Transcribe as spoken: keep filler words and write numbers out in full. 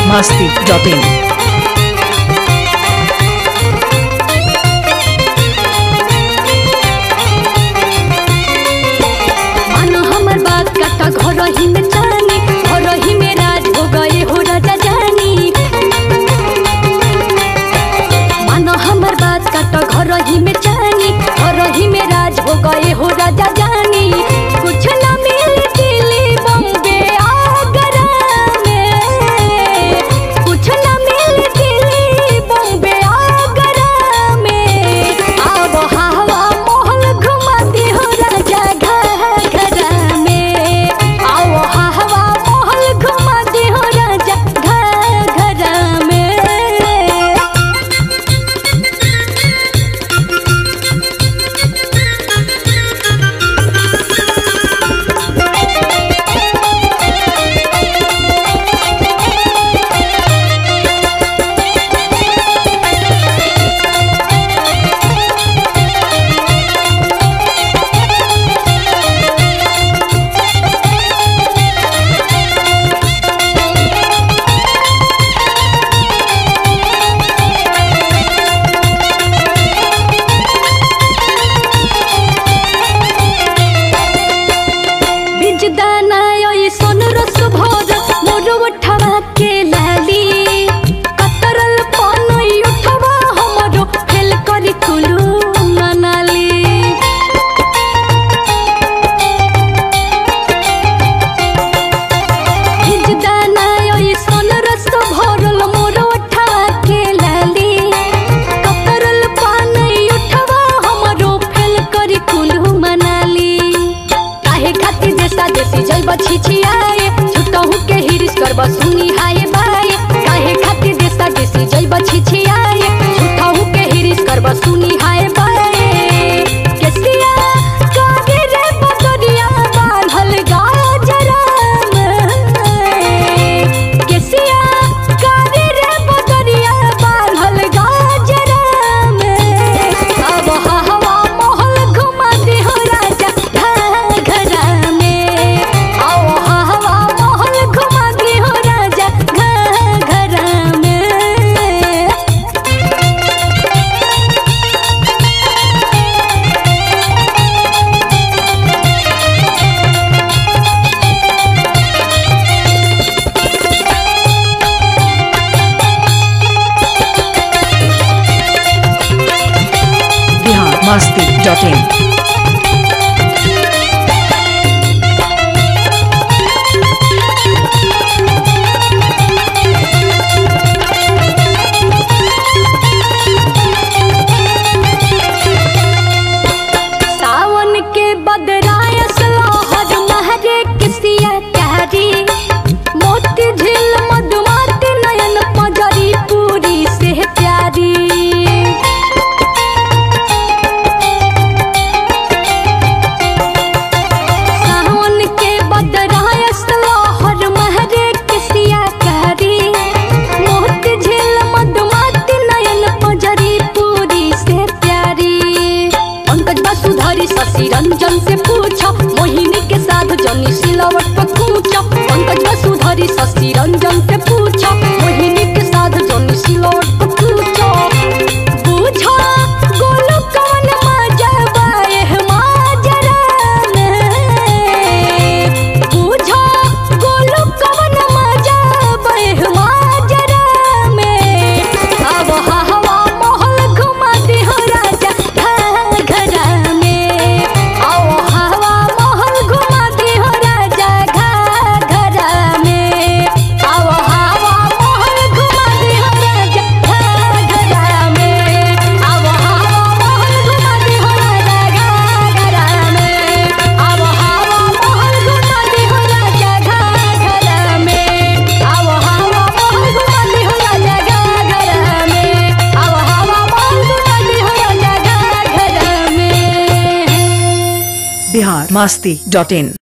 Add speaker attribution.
Speaker 1: masti dot in.
Speaker 2: घर ही में जानी घर ही में राज हो गए हो राजा जानी मानो हमर बात काट घर ही में जानी घर ही में राज हो गए हो राजा जानी कुछ ना मिले दिल्ली बॉम्बे आगरा में कुछ ना मिले दिल्ली बॉम्बे आगरा में अब हवा महल घुमा दे हो राजा घरा में सुनी हाय बाय काहे खातिर देसा देसी जइब छिछियाए झूठाऊ के हिरिस करब सुनी हाय बाय केसिया कागे रे बदरिया बांधल गाजरा में केसिया कागे रे बदरिया बांधल गाजरा में अब हवा महल घुमा दे हो राजा घरा में आओ हवा महल घुमा
Speaker 1: masti dot in.
Speaker 2: सावन के बदराय सलाहर महरे किसिया कहरी मोती झील मधुमाती नयन पजरी पूरी से प्यारी शशि रंजन से पूछा मोहिनी के साथ जनी सिलावट पर पूछा पंकज वसुधरी शशि रंजन से पूछा मोहिनी के साथ जनी सिलावट पर पूछा पूछा गोलू कौन मजा बाए माजरा में पूछा गोलू कौन मजा बाए माजरा में अब हवा महल घुमा दे हो राजा घरा में हवा महल घुमा दे हो राजा घरा में
Speaker 1: बिहार मस्ती डॉट इन।